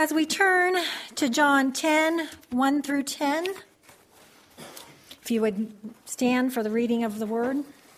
As we turn to John 10, 1 through 10, if you would stand for the reading of the word.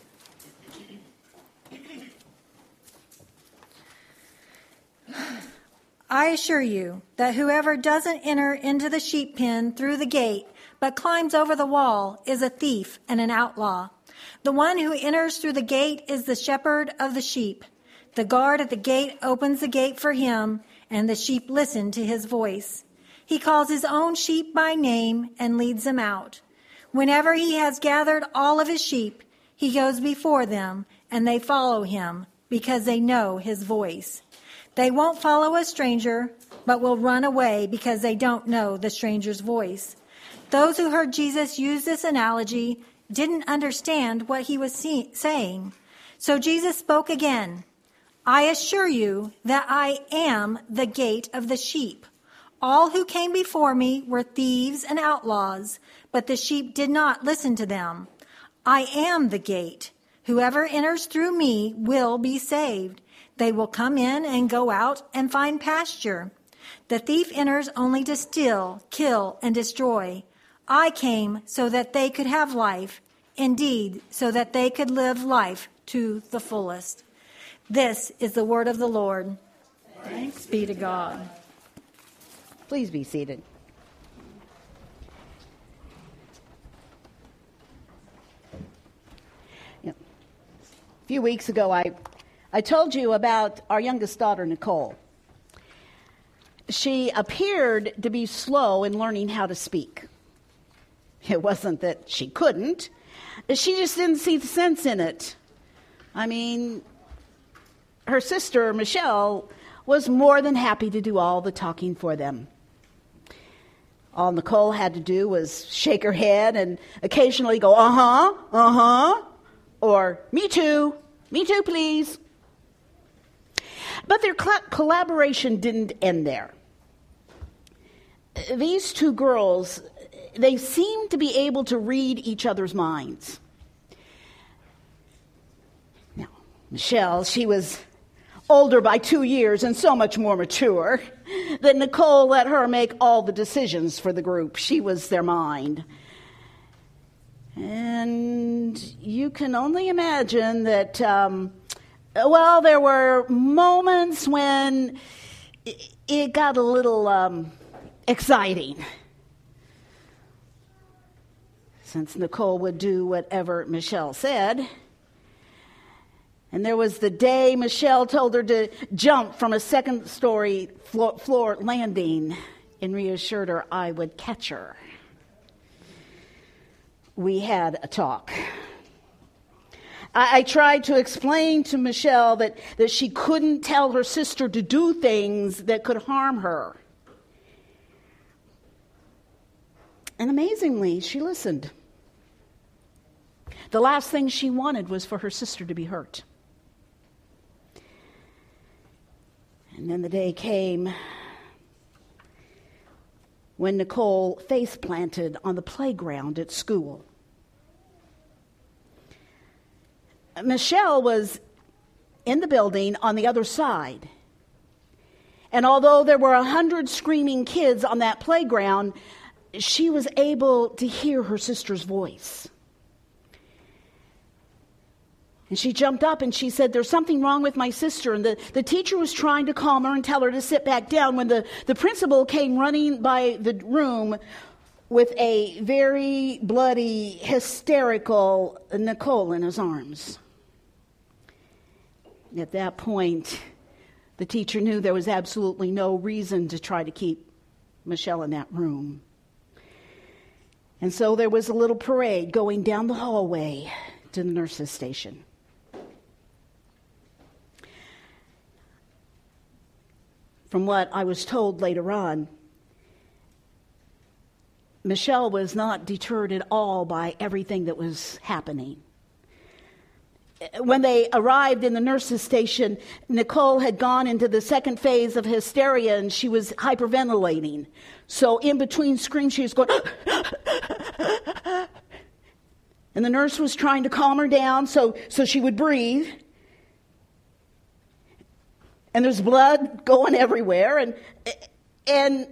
I assure you that whoever doesn't enter into the sheep pen through the gate, but climbs over the wall, is a thief and an outlaw. The one who enters through the gate is the shepherd of the sheep. The guard at the gate opens the gate for him, and the sheep listen to his voice. He calls his own sheep by name and leads them out. Whenever he has gathered all of his sheep, he goes before them, and they follow him because they know his voice. They won't follow a stranger, but will run away because they don't know the stranger's voice. Those who heard Jesus use this analogy didn't understand what he was saying. So Jesus spoke again. I assure you that I am the gate of the sheep. All who came before me were thieves and outlaws, but the sheep did not listen to them. I am the gate. Whoever enters through me will be saved. They will come in and go out and find pasture. The thief enters only to steal, kill, and destroy. I came so that they could have life, indeed, so that they could live life to the fullest. This is the word of the Lord. Thanks be to God. Please be seated. A few weeks ago, I told you about our youngest daughter, Nicole. She appeared to be slow in learning how to speak. It wasn't that she couldn't. She just didn't see the sense in it. I mean, her sister, Michelle, was more than happy to do all the talking for them. All Nicole had to do was shake her head and occasionally go, or me too, please. But their collaboration didn't end there. These two girls, they seemed to be able to read each other's minds. Now, Michelle, she was older by 2 years and so much more mature that Nicole let her make all the decisions for the group. She was their mind. And you can only imagine that, there were moments when it got a little exciting. Since Nicole would do whatever Michelle said. And there was the day Michelle told her to jump from a second-story floor landing and reassured her I would catch her. We had a talk. I tried to explain to Michelle that she couldn't tell her sister to do things that could harm her. And amazingly, she listened. The last thing she wanted was for her sister to be hurt. And then the day came when Nicole face planted on the playground at school. Michelle was in the building on the other side. And although there were 100 screaming kids on that playground, she was able to hear her sister's voice. And she jumped up and she said, there's something wrong with my sister. And the teacher was trying to calm her and tell her to sit back down when the principal came running by the room with a very bloody, hysterical Nicole in his arms. At that point, the teacher knew there was absolutely no reason to try to keep Michelle in that room. And so there was a little parade going down the hallway to the nurse's station. From what I was told later on, Michelle was not deterred at all by everything that was happening. When they arrived in the nurse's station, Nicole had gone into the second phase of hysteria and she was hyperventilating. So in between screams, she was going, and the nurse was trying to calm her down so she would breathe. And there's blood going everywhere. And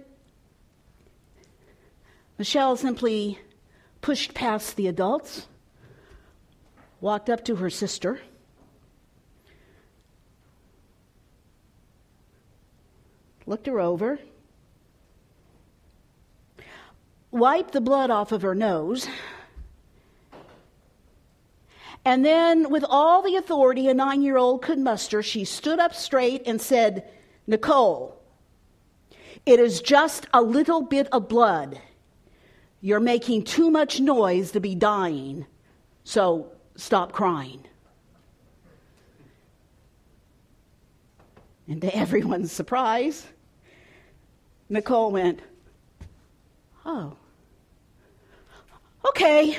Michelle simply pushed past the adults, walked up to her sister, looked her over, wiped the blood off of her nose, and then, with all the authority a 9-year-old could muster, she stood up straight and said, "Nicole, it is just a little bit of blood. You're making too much noise to be dying, so stop crying." And to everyone's surprise, Nicole went, "Oh, okay."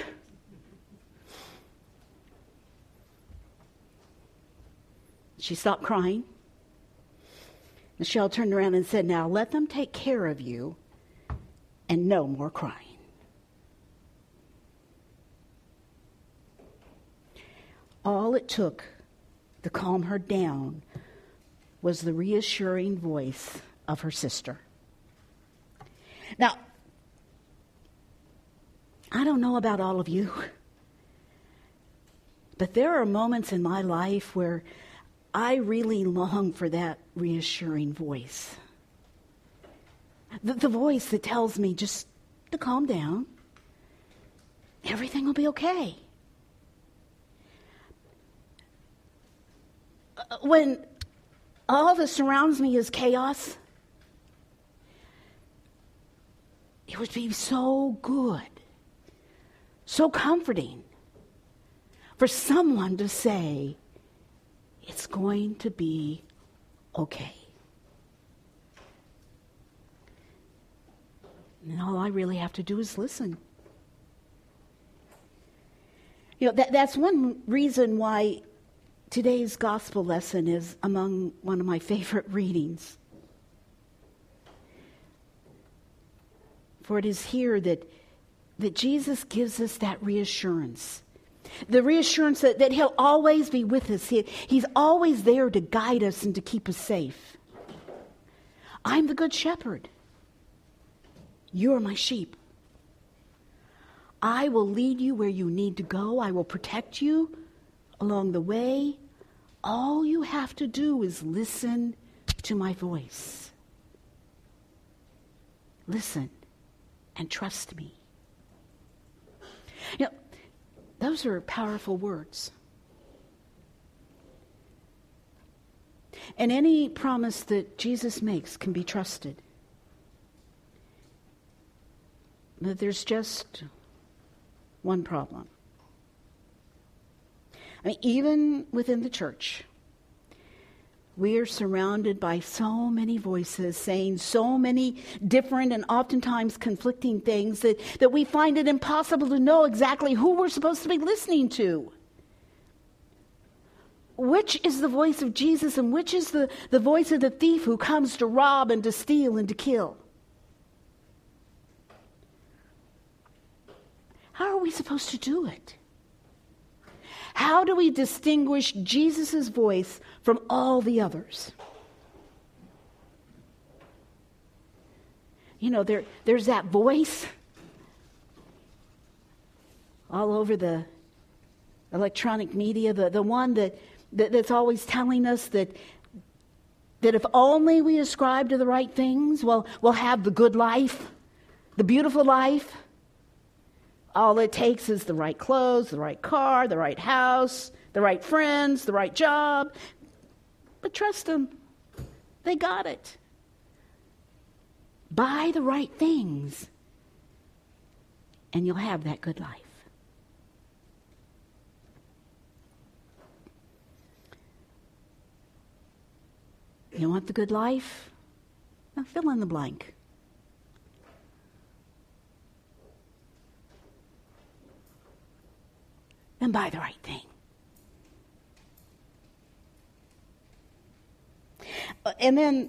She stopped crying. Michelle turned around and said, "Now let them take care of you and no more crying." All it took to calm her down was the reassuring voice of her sister. Now, I don't know about all of you, but there are moments in my life where I really long for that reassuring voice. The voice that tells me just to calm down. Everything will be okay. When all that surrounds me is chaos, it would be so good, so comforting for someone to say, "It's going to be okay." And all I really have to do is listen. You know, that's one reason why today's gospel lesson is among one of my favorite readings. For it is here that Jesus gives us that reassurance. The reassurance that he'll always be with us. He's always there to guide us and to keep us safe. "I'm the good shepherd. You're my sheep. I will lead you where you need to go. I will protect you along the way. All you have to do is listen to my voice. Listen and trust me." You know, those are powerful words. And any promise that Jesus makes can be trusted. But there's just one problem. I mean, even within the church, we are surrounded by so many voices saying so many different and oftentimes conflicting things that we find it impossible to know exactly who we're supposed to be listening to. Which is the voice of Jesus and which is the voice of the thief who comes to rob and to steal and to kill? How are we supposed to do it? How do we distinguish Jesus' voice from all the others? You know, there's that voice all over the electronic media, the one that's always telling us that if only we ascribe to the right things, we'll have the good life, the beautiful life. All it takes is the right clothes, the right car, the right house, the right friends, the right job. But trust them. They got it. Buy the right things, and you'll have that good life. You want the good life? Now fill in the blank. And buy the right thing. And then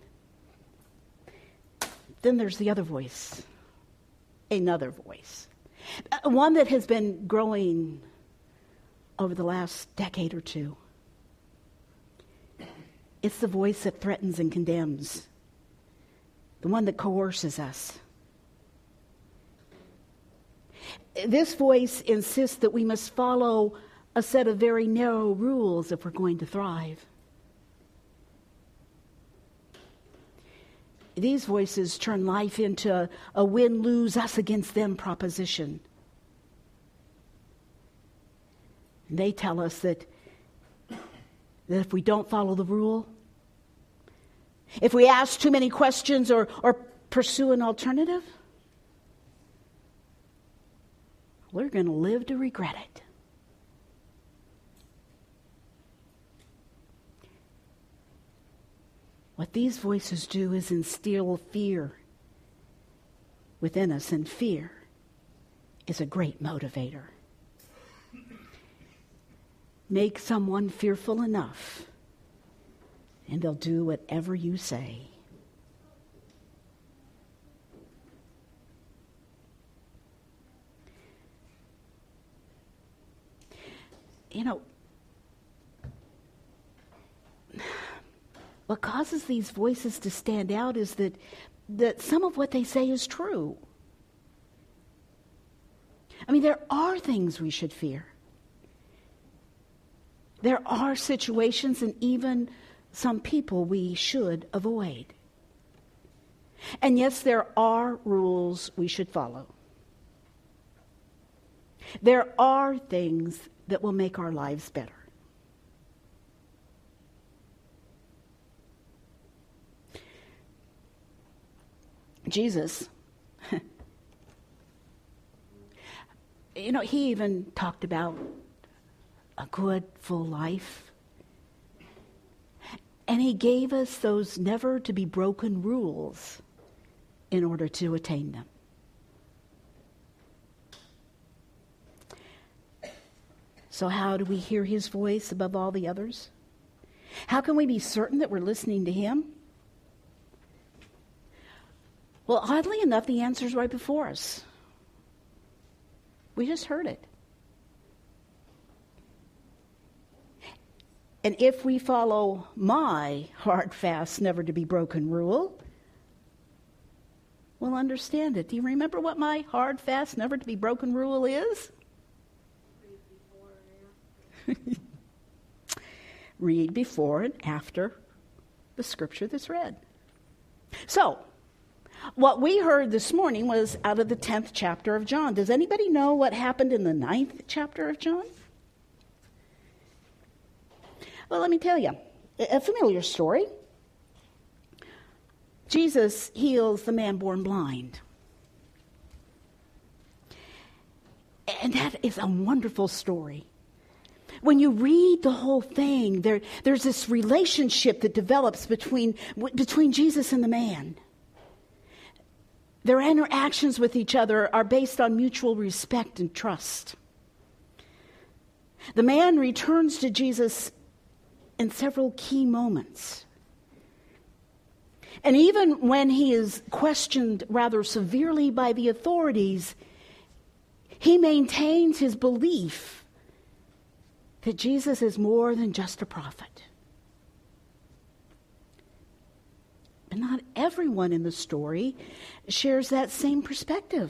there's the other voice, another voice, one that has been growing over the last decade or two. It's the voice that threatens and condemns. the one that coerces us. This voice insists that we must follow a set of very narrow rules if we're going to thrive. These voices turn life into a win-lose us against them proposition. They tell us that if we don't follow the rule, if we ask too many questions or pursue an alternative, we're going to live to regret it. What these voices do is instill fear within us, and fear is a great motivator. Make someone fearful enough, and they'll do whatever you say. You know, what causes these voices to stand out is that some of what they say is true. I mean, there are things we should fear. There are situations and even some people we should avoid. And yes, there are rules we should follow. There are things that will make our lives better. Jesus, you know, he even talked about a good, full life. And he gave us those never to be broken rules in order to attain them. So how do we hear his voice above all the others? How can we be certain that we're listening to him? Well, oddly enough, the answer is right before us. We just heard it. And if we follow my hard, fast, never to be broken rule, we'll understand it. Do you remember what my hard, fast, never to be broken rule is? Read before and after the scripture that's read. So, what we heard this morning was out of the 10th chapter of John. Does anybody know what happened in the 9th chapter of John? Well, let me tell you, a familiar story. Jesus heals the man born blind. And that is a wonderful story. When you read the whole thing, there's this relationship that develops between Jesus and the man. Their interactions with each other are based on mutual respect and trust. The man returns to Jesus in several key moments. And even when he is questioned rather severely by the authorities, he maintains his belief that Jesus is more than just a prophet. But not everyone in the story shares that same perspective.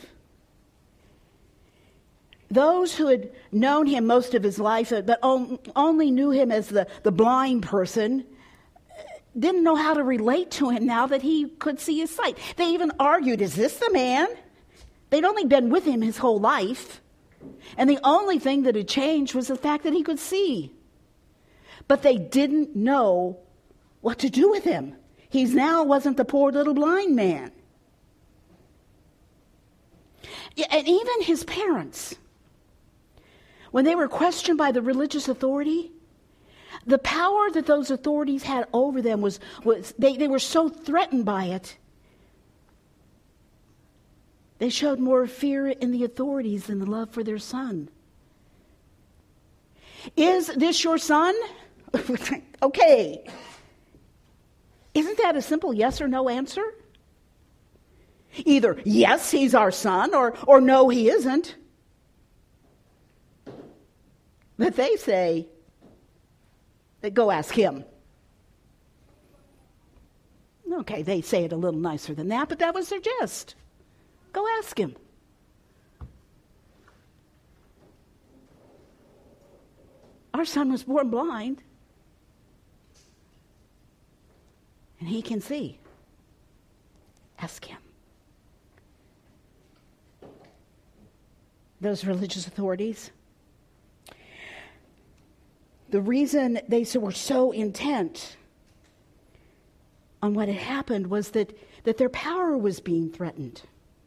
Those who had known him most of his life, but only knew him as the blind person, didn't know how to relate to him now that he could see his sight. They even argued, is this the man? They'd only been with him his whole life. And the only thing that had changed was the fact that he could see. But they didn't know what to do with him. He now wasn't the poor little blind man. And even his parents, when they were questioned by the religious authority, the power that those authorities had over them was they were so threatened by it. They showed more fear in the authorities than the love for their son. Is this your son? Okay. Isn't that a simple yes or no answer? Either yes, he's our son, or no, he isn't. But they say, go ask him. Okay, they say it a little nicer than that, but that was their gist. Go ask him. Our son was born blind, and he can see. Ask him. Those religious authorities, the reason they were so intent on what had happened was that their power was being threatened.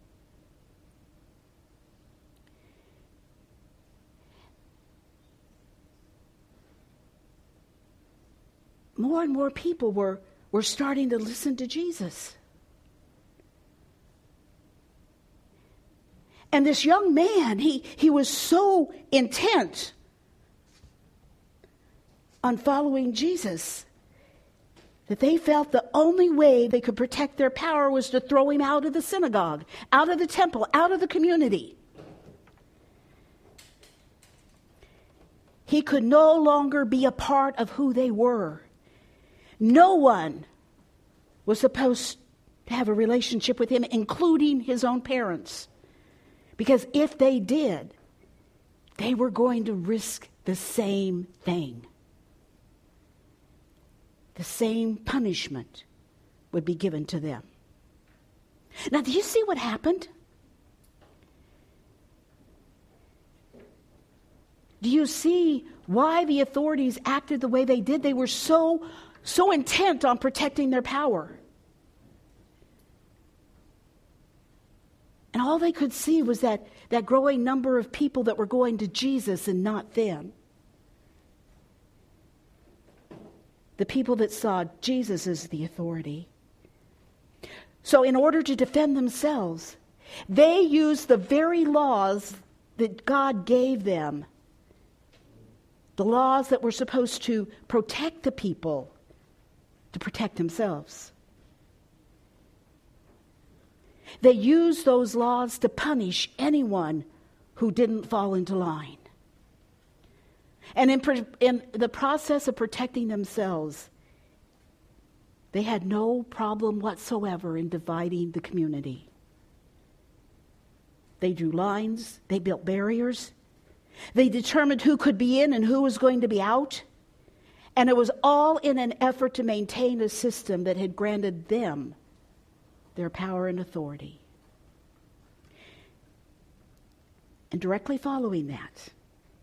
More and more people were starting to listen to Jesus. And this young man, he was so intent on following Jesus that they felt the only way they could protect their power was to throw him out of the synagogue, out of the temple, out of the community. He could no longer be a part of who they were. No one was supposed to have a relationship with him, including his own parents. Because if they did, they were going to risk the same thing. The same punishment would be given to them. Now, do you see what happened? Do you see why the authorities acted the way they did? They were so intent on protecting their power. And all they could see was that growing number of people that were going to Jesus and not them. The people that saw Jesus as the authority. So in order to defend themselves, they used the very laws that God gave them. The laws that were supposed to protect the people, to protect themselves. They used those laws to punish anyone who didn't fall into line. And in the process of protecting themselves, they had no problem whatsoever in dividing the community. They drew lines, they built barriers, they determined who could be in and who was going to be out. And it was all in an effort to maintain a system that had granted them their power and authority. And directly following that,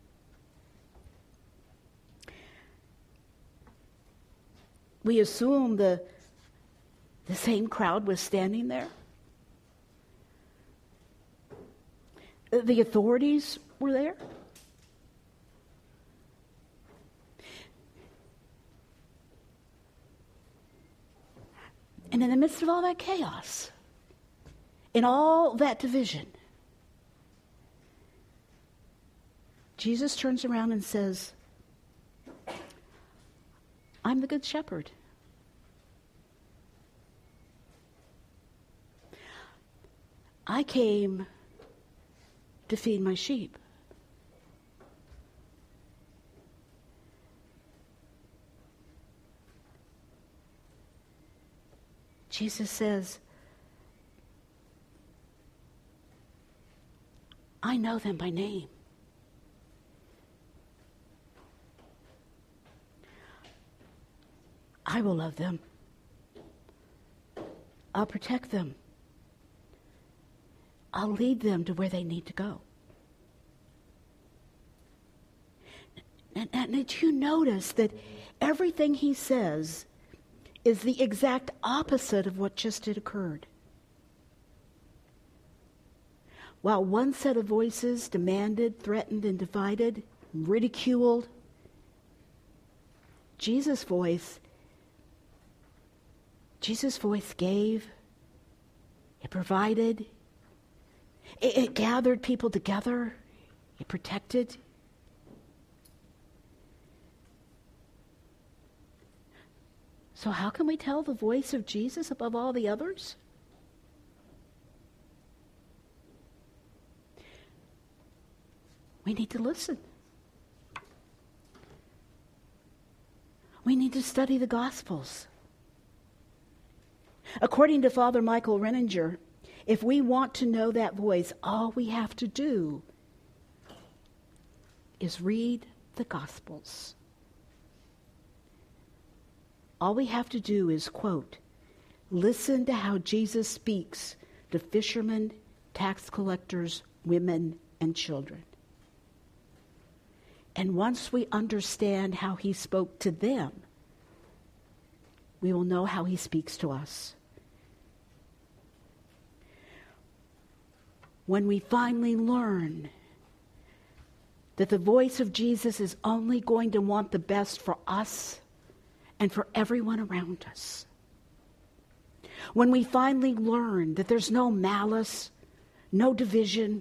we assume the same crowd was standing there. The authorities were there. And in the midst of all that chaos, in all that division, Jesus turns around and says, I'm the good shepherd. I came to feed my sheep. Jesus says, I know them by name. I will love them. I'll protect them. I'll lead them to where they need to go. And did you notice that everything he says is the exact opposite of what just had occurred? While one set of voices demanded, threatened, and divided, ridiculed, Jesus' voice gave, it provided, it gathered people together, it protected. So how can we tell the voice of Jesus above all the others? We need to listen. We need to study the Gospels. According to Father Michael Renninger, if we want to know that voice, all we have to do is read the Gospels. All we have to do is, quote, listen to how Jesus speaks to fishermen, tax collectors, women, and children. And once we understand how he spoke to them, we will know how he speaks to us. When we finally learn that the voice of Jesus is only going to want the best for us and for everyone around us. When we finally learn that there's no malice, no division,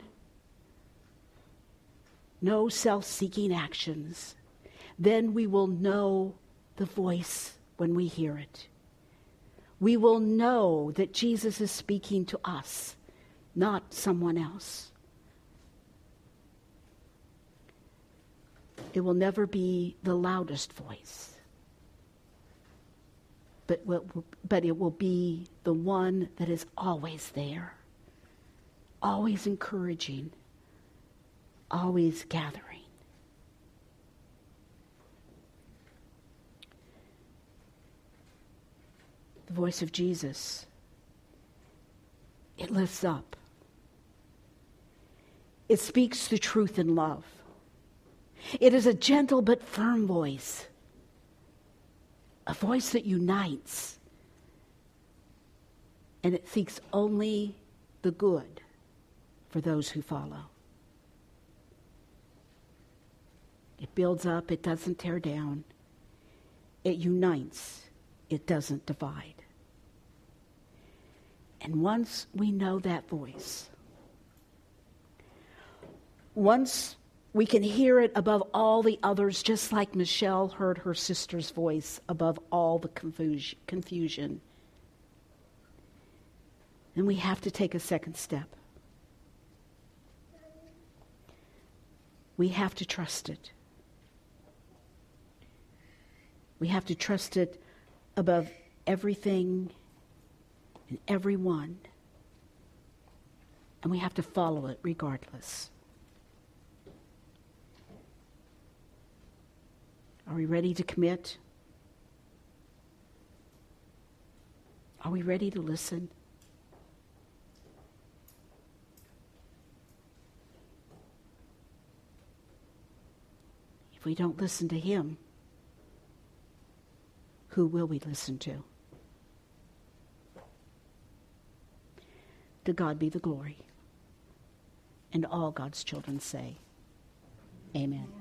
no self-seeking actions, then we will know the voice when we hear it. We will know that Jesus is speaking to us, not someone else. It will never be the loudest voice, but it will be the one that is always there, always encouraging, always gathering. The voice of Jesus, it lifts up. It speaks the truth in love. It is a gentle but firm voice, a voice that unites, and it seeks only the good for those who follow. It builds up, it doesn't tear down. It unites, it doesn't divide. And once we know that voice, once we can hear it above all the others, just like Michelle heard her sister's voice above all the confusion, then we have to take a second step. We have to trust it. We have to trust it above everything and everyone. And we have to follow it regardless. Are we ready to commit? Are we ready to listen? If we don't listen to him, who will we listen to? To God be the glory. And all God's children say, amen.